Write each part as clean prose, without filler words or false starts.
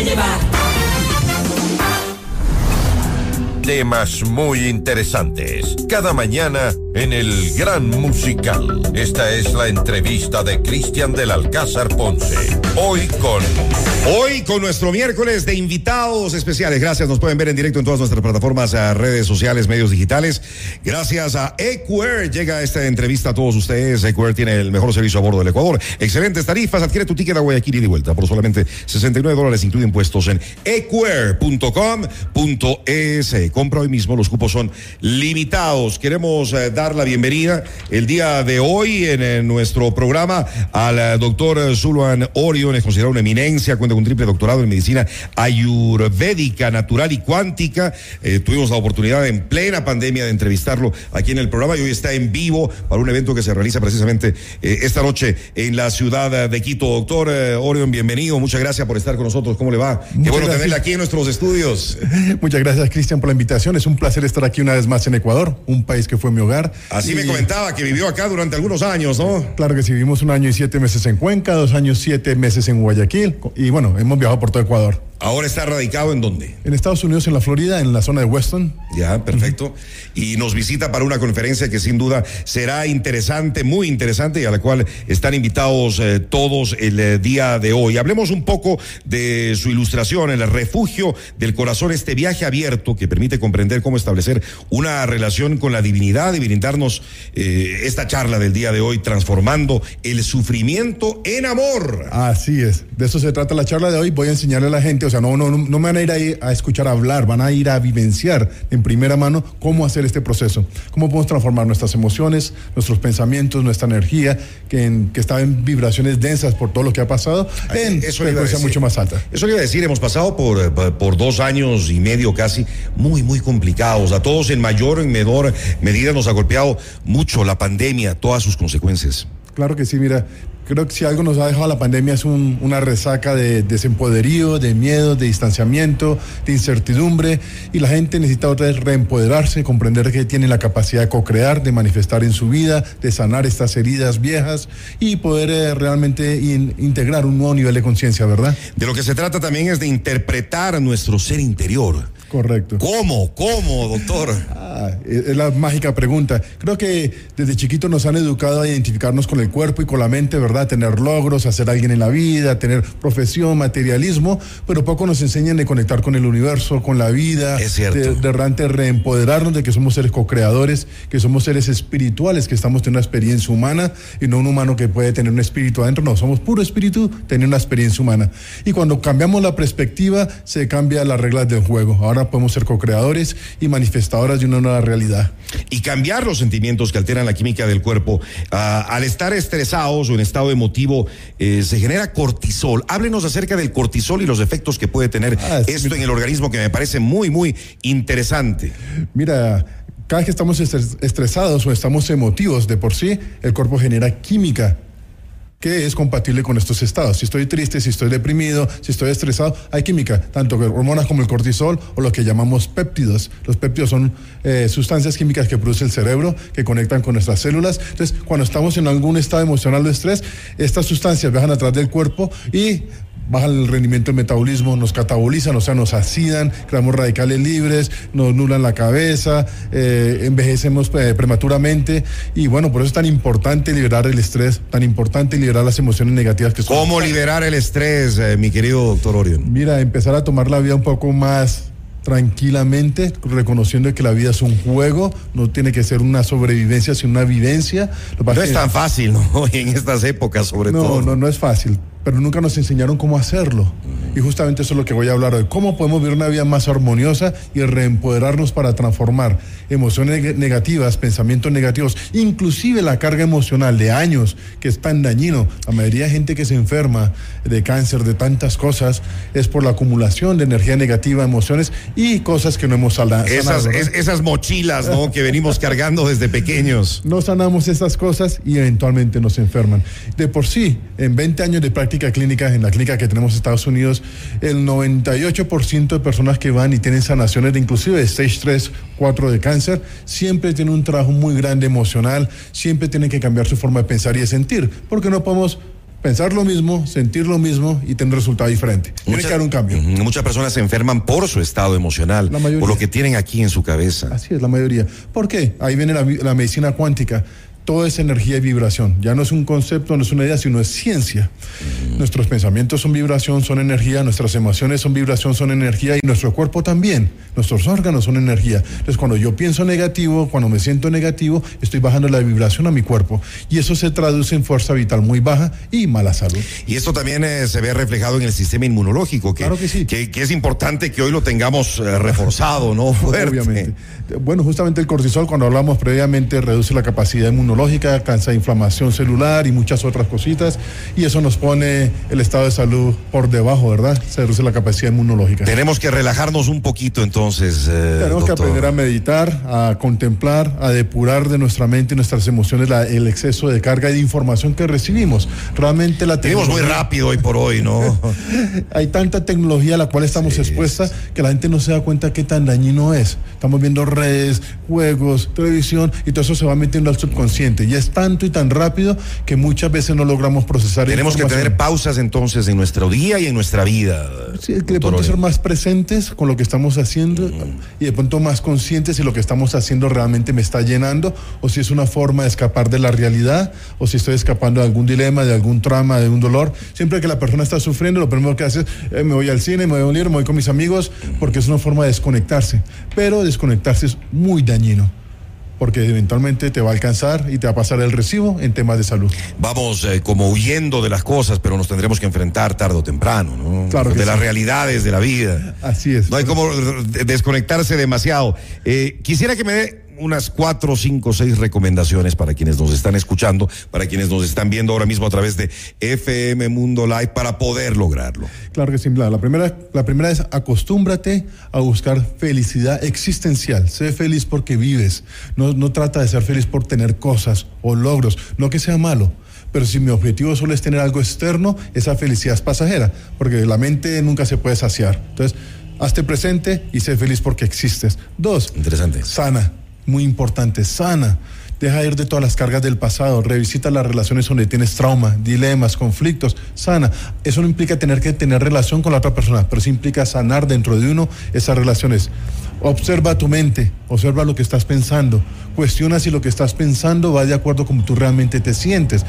llevar. Temas muy interesantes. Cada mañana en el Gran Musical. Esta es la entrevista de Cristian del Alcázar Ponce. Hoy con nuestro miércoles de invitados especiales. Gracias, nos pueden ver en directo en todas nuestras plataformas, redes sociales, medios digitales. Gracias a Equair llega esta entrevista a todos ustedes. Equair tiene el mejor servicio a bordo del Ecuador. Excelentes tarifas. Adquiere tu ticket a Guayaquil y de vuelta por solamente $69, incluye impuestos en equair.com.es. Compra hoy mismo, los cupos son limitados. Queremos dar la bienvenida el día de hoy en nuestro programa al doctor Zulwan Orion. Es considerado una eminencia, cuenta con un triple doctorado en medicina ayurvédica, natural y cuántica. Tuvimos la oportunidad en plena pandemia de entrevistarlo aquí en el programa y hoy está en vivo para un evento que se realiza precisamente esta noche en la ciudad de Quito. Doctor Orion, bienvenido, muchas gracias por estar con nosotros. ¿Cómo le va? Qué bueno tenerle aquí en nuestros estudios. Muchas gracias, Cristian, por la invitación. Es un placer estar aquí una vez más en Ecuador, un país que fue mi hogar. Así me comentaba que vivió acá durante algunos años, ¿no? Claro que sí, vivimos 1 año y 7 meses en Cuenca, 2 años 7 meses en Guayaquil y bueno, hemos viajado por todo Ecuador. ¿Ahora está radicado en dónde? En Estados Unidos, en la Florida, en la zona de Weston. Ya, perfecto. Y nos visita para una conferencia que sin duda será interesante, muy interesante, y a la cual están invitados todos el día de hoy. Hablemos un poco de su ilustración, El Refugio del Corazón, este viaje abierto que permite comprender cómo establecer una relación con la divinidad y brindarnos esta charla del día de hoy, transformando el sufrimiento en amor. Así es, de eso se trata la charla de hoy. Voy a enseñarle a la gente, o sea, no me van a ir ahí a escuchar hablar, van a ir a vivenciar en primera mano cómo hacer este proceso, cómo podemos transformar nuestras emociones, nuestros pensamientos, nuestra energía, que está en vibraciones densas por todo lo que ha pasado, en frecuencia mucho más alta. Eso le iba a decir, hemos pasado por 2 años y medio casi, muy, muy complicados. A todos en mayor o en menor medida nos ha golpeado mucho la pandemia, todas sus consecuencias. Claro que sí, mira, creo que si algo nos ha dejado la pandemia es una resaca de desempoderío, de miedo, de distanciamiento, de incertidumbre, y la gente necesita otra vez reempoderarse, comprender que tiene la capacidad de co-crear, de manifestar en su vida, de sanar estas heridas viejas y poder realmente integrar un nuevo nivel de conciencia, ¿verdad? De lo que se trata también es de interpretar nuestro ser interior. Correcto. ¿Cómo, doctor? Es la mágica pregunta. Creo que desde chiquitos nos han educado a identificarnos con el cuerpo y con la mente, ¿verdad? Tener logros, hacer alguien en la vida, tener profesión, materialismo, pero poco nos enseñan de conectar con el universo, con la vida. Es cierto. De reempoderarnos de que somos seres co-creadores, que somos seres espirituales, que estamos teniendo una experiencia humana y no un humano que puede tener un espíritu adentro. No, somos puro espíritu, tener una experiencia humana. Y cuando cambiamos la perspectiva, se cambian las reglas del juego. Ahora podemos ser co-creadores y manifestadores de una nueva realidad. Y cambiar los sentimientos que alteran la química del cuerpo. Al estar estresados o en estado emotivo, se genera cortisol. Háblenos acerca del cortisol y los efectos que puede tener esto en el organismo, que me parece muy, muy interesante. Mira, cada vez que estamos estresados o estamos emotivos de por sí, el cuerpo genera química que es compatible con estos estados. Si estoy triste, si estoy deprimido, si estoy estresado, hay química, tanto hormonas como el cortisol o lo que llamamos péptidos. Los péptidos son sustancias químicas que produce el cerebro, que conectan con nuestras células. Entonces, cuando estamos en algún estado emocional de estrés, estas sustancias viajan a través del cuerpo y bajan el rendimiento del metabolismo, nos catabolizan, o sea, nos acidan, creamos radicales libres, nos nulan la cabeza, envejecemos prematuramente, y bueno, por eso es tan importante liberar el estrés, tan importante liberar las emociones negativas que son. ¿Cómo liberar el estrés, mi querido doctor Orion? Mira, empezar a tomar la vida un poco más tranquilamente, reconociendo que la vida es un juego, no tiene que ser una sobrevivencia, sino una vivencia. No es tan fácil, ¿no? En estas épocas, sobre todo. No es fácil, pero nunca nos enseñaron cómo hacerlo. Y justamente eso es lo que voy a hablar hoy. ¿Cómo podemos vivir una vida más armoniosa y reempoderarnos para transformar emociones negativas, pensamientos negativos, inclusive la carga emocional de años, que es tan dañino? La mayoría de gente que se enferma de cáncer, de tantas cosas, es por la acumulación de energía negativa, emociones y cosas que no hemos sanado. Esas mochilas, ¿no? Que venimos cargando desde pequeños. No sanamos esas cosas y eventualmente nos enferman. De por sí, en 20 años de práctica clínica, en la clínica que tenemos en Estados Unidos, el 98% de personas que van y tienen sanaciones de inclusive de stage 3, 4 de cáncer, siempre tienen un trabajo muy grande emocional, siempre tienen que cambiar su forma de pensar y de sentir, porque no podemos pensar lo mismo, sentir lo mismo y tener un resultado diferente. Tiene que haber un cambio. Muchas personas se enferman por su estado emocional, por lo que tienen aquí en su cabeza. Así es, la mayoría. ¿Por qué? Ahí viene la medicina cuántica. Todo es energía y vibración. Ya no es un concepto, no es una idea, sino es ciencia. Nuestros pensamientos son vibración, son energía, nuestras emociones son vibración, son energía, y nuestro cuerpo también. Nuestros órganos son energía. Entonces, cuando yo pienso negativo, cuando me siento negativo, estoy bajando la vibración a mi cuerpo. Y eso se traduce en fuerza vital muy baja y mala salud. Y esto también se ve reflejado en el sistema inmunológico, que, claro que sí. que es importante que hoy lo tengamos reforzado, ¿no? Fuerte. Obviamente. Bueno, justamente el cortisol, cuando hablamos previamente, reduce la capacidad inmunológica, causa inflamación celular y muchas otras cositas, y eso nos pone el estado de salud por debajo, ¿verdad? Se reduce la capacidad inmunológica. Tenemos que relajarnos un poquito entonces, Tenemos que aprender a meditar, a contemplar, a depurar de nuestra mente y nuestras emociones el exceso de carga y de información que recibimos. Realmente la tenemos muy rápido hoy por hoy, ¿no? Hay tanta tecnología a la cual estamos expuestas que la gente no se da cuenta qué tan dañino es. Estamos viendo redes, juegos, televisión, y todo eso se va metiendo al subconsciente. Y es tanto y tan rápido que muchas veces no logramos procesar. Tenemos que tener pausas entonces en nuestro día y en nuestra vida. Sí, que de pronto ser más presentes con lo que estamos haciendo y de pronto más conscientes si lo que estamos haciendo realmente me está llenando, o si es una forma de escapar de la realidad, o si estoy escapando de algún dilema, de algún trauma, de un dolor. Siempre que la persona está sufriendo, lo primero que hace es me voy al cine, me voy a un libro, me voy con mis amigos, porque es una forma de desconectarse. Pero desconectarse es muy dañino, porque eventualmente te va a alcanzar y te va a pasar el recibo en temas de salud. Vamos como huyendo de las cosas, pero nos tendremos que enfrentar tarde o temprano, ¿no? Claro que de sí. Las realidades de la vida. Así es. No hay como desconectarse demasiado. Quisiera que me dé unas 4, 5, 6 recomendaciones para quienes nos están escuchando, para quienes nos están viendo ahora mismo a través de FM Mundo Live, para poder lograrlo. Claro que sí. La primera es acostúmbrate a buscar felicidad existencial. Sé feliz porque vives. No trata de ser feliz por tener cosas o logros. No que sea malo. Pero si mi objetivo solo es tener algo externo, esa felicidad es pasajera, porque la mente nunca se puede saciar. Entonces, hazte presente y sé feliz porque existes. 2, interesante. Sana. Muy importante, sana. Deja ir de todas las cargas del pasado, revisita las relaciones donde tienes trauma, dilemas, conflictos, sana. Eso no implica tener que tener relación con la otra persona, pero sí implica sanar dentro de uno esas relaciones. Observa tu mente, observa lo que estás pensando, cuestiona si lo que estás pensando va de acuerdo con como tú realmente te sientes.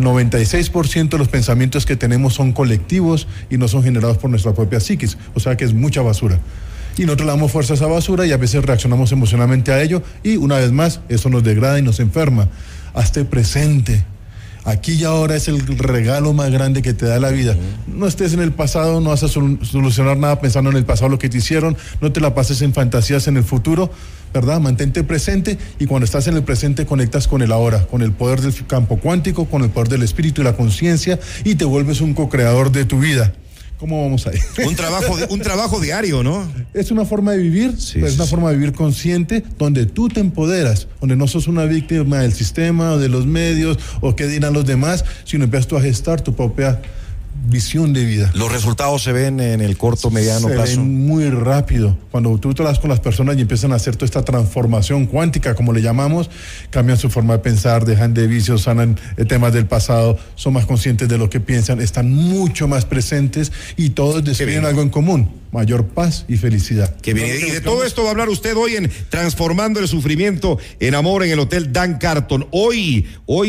96% de los pensamientos que tenemos son colectivos y no son generados por nuestra propia psiquis, o sea que es mucha basura. Y nosotros le damos fuerza a esa basura y a veces reaccionamos emocionalmente a ello, y una vez más eso nos degrada y nos enferma. Hazte presente. Aquí y ahora es el regalo más grande que te da la vida. No estés en el pasado, no vas a solucionar nada pensando en el pasado, lo que te hicieron. No te la pases en fantasías en el futuro, ¿verdad? Mantente presente, y cuando estás en el presente conectas con el ahora, con el poder del campo cuántico, con el poder del espíritu y la conciencia, y te vuelves un co-creador de tu vida. ¿Cómo vamos ahí? Un trabajo diario, ¿no? Es una forma de vivir, es una forma de vivir consciente, donde tú te empoderas, donde no sos una víctima del sistema o de los medios o qué dirán los demás, sino empiezas tú a gestar tu propia visión de vida. ¿Los resultados se ven en el corto, mediano plazo? Se ven muy rápido. Cuando tú te hablas con las personas y empiezan a hacer toda esta transformación cuántica, como le llamamos, cambian su forma de pensar, dejan de vicios, sanan temas del pasado, son más conscientes de lo que piensan, están mucho más presentes, y todos describen algo en común: mayor paz y felicidad. Qué bien. Y de todo esto va a hablar usted hoy en Transformando el Sufrimiento en Amor, en el Hotel Dan Carton. Hoy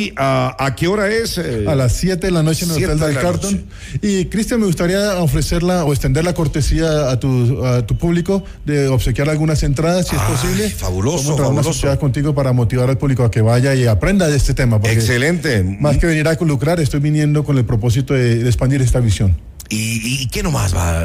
¿a qué hora es? A las 7 de la noche en el Hotel Dan Carton. Y Cristian, me gustaría ofrecerla o extender la cortesía a tu público de obsequiar algunas entradas, si es posible. Fabuloso, Vamos a trabajar contigo para motivar al público a que vaya y aprenda de este tema. Excelente. Más que venir a lucrar, estoy viniendo con el propósito de expandir esta visión. ¿Y qué nomás va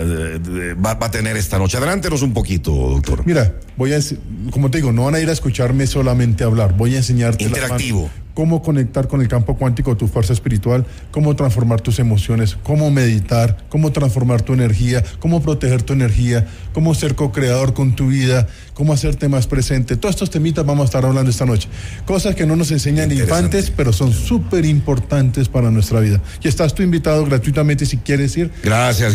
a tener esta noche? Adelántenos un poquito, doctor. Mira, como te digo, no van a ir a escucharme solamente hablar, voy a enseñarte interactivo. Cómo conectar con el campo cuántico, tu fuerza espiritual, cómo transformar tus emociones, cómo meditar, cómo transformar tu energía, cómo proteger tu energía, cómo ser co-creador con tu vida, cómo hacerte más presente. Todos estos temitas vamos a estar hablando esta noche. Cosas que no nos enseñan infantes, pero son súper importantes para nuestra vida. Y estás tú invitado gratuitamente si quieres ir. Gracias.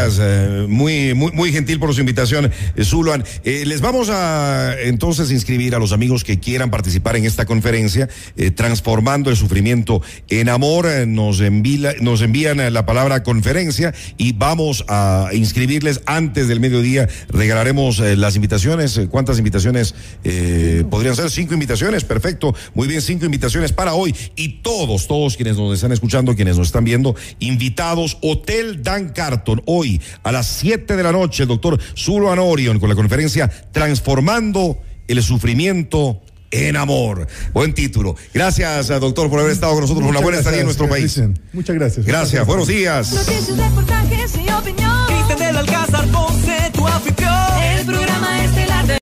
Muy gentil por su invitación, Zuluan. Les vamos a entonces inscribir a los amigos que quieran participar en esta conferencia, transformando el sufrimiento en amor. Nos envían la palabra conferencia y vamos a inscribirles antes del mediodía. Regalaremos las invitaciones. ¿Cuántas invitaciones podrían ser? 5 invitaciones, perfecto, muy bien, 5 invitaciones para hoy, y todos quienes nos están escuchando, quienes nos están viendo, invitados. Hotel Dan Carton, hoy a las 7 de la noche, el doctor Zuloan Orion con la conferencia Transformando el Sufrimiento en Amor. Buen título. Gracias, doctor, por haber estado con nosotros. Una buena estadía en nuestro país. Muchas gracias. Gracias, buenos días. Noticias, reportajes y opinión. Cristian del Alcázar, Ponce, tu anfitrión. El programa estelar de